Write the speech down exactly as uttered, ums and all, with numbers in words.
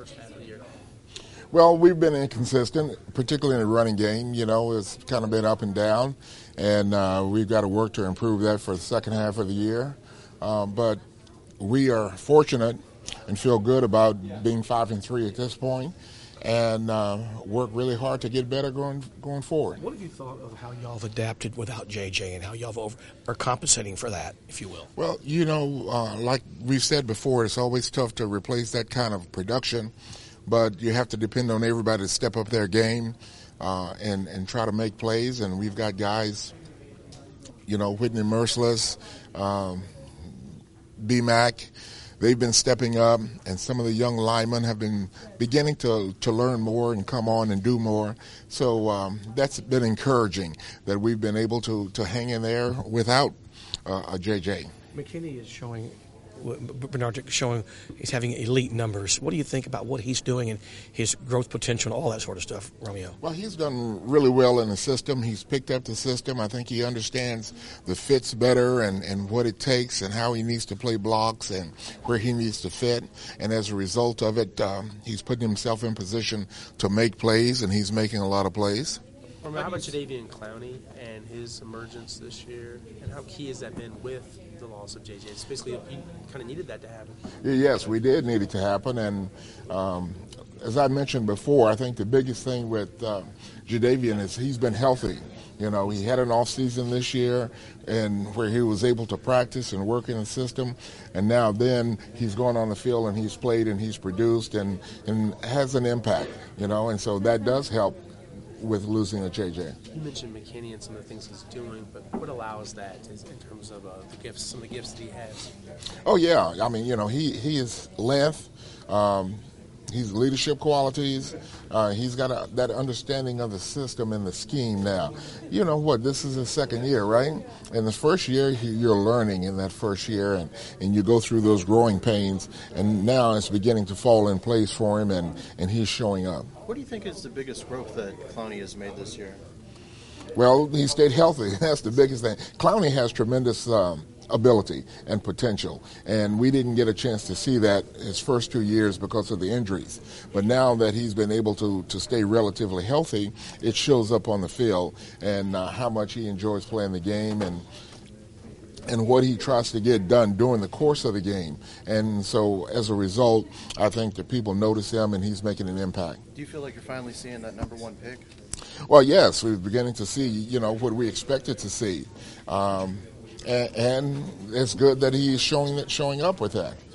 first half of the year? Well, we've been inconsistent, particularly in the running game. You know, it's kind of been up and down, and uh, we've got to work to improve that for the second half of the year. Um, but we are fortunate and feel good about being five and three at this point, and uh, work really hard to get better going going forward. What have you thought of how y'all have adapted without J J and how y'all over, are compensating for that, if you will? Well, you know, uh, like we've said before, it's always tough to replace that kind of production. But you have to depend on everybody to step up their game uh, and, and try to make plays. And we've got guys, you know, Whitney Merciless, um, B-Mac, they've been stepping up. And some of the young linemen have been beginning to, to learn more and come on and do more. So um, that's been encouraging that we've been able to, to hang in there without uh, a J J. McKinney is showing... Bernard showing he's having elite numbers. What do you think about what he's doing and his growth potential and all that sort of stuff, Romeo? Well, he's done really well in the system. He's picked up the system. I think he understands the fits better and, and what it takes and how he needs to play blocks and where he needs to fit. And as a result of it, um, he's putting himself in position to make plays, and he's making a lot of plays. How about Jadeveon Clowney and his emergence this year, and how key has that been with the loss of J J? It's basically, you kind of needed that to happen. Yes, we did need it to happen, and um, as I mentioned before, I think the biggest thing with uh, Jadeveon is he's been healthy. You know, he had an off season this year, and where he was able to practice and work in the system, and now then he's gone on the field and he's played and he's produced and, and has an impact. You know, and so that does help with losing a J J. You mentioned McKinney and some of the things he's doing, but what allows that in terms of uh, the gifts, some of the gifts that he has? Oh, yeah. I mean, you know, he, he is length. Um, he's leadership qualities. Uh, he's got a, that understanding of the system and the scheme now. You know what? This is his second year, right? In the first year, he, you're learning in that first year, and, and you go through those growing pains, and now it's beginning to fall in place for him, and, and he's showing up. What do you think is the biggest growth that Clowney has made this year? Well, he stayed healthy. That's the biggest thing. Clowney has tremendous um, ability and potential, and we didn't get a chance to see that his first two years because of the injuries. But now that he's been able to, to stay relatively healthy, it shows up on the field, and uh, how much he enjoys playing the game and and what he tries to get done during the course of the game. And so as a result, I think that people notice him and he's making an impact. Do you feel like you're finally seeing that number one pick? Well, yes, we're beginning to see, you know, what we expected to see. Um, and, and it's good that he's showing showing up with that.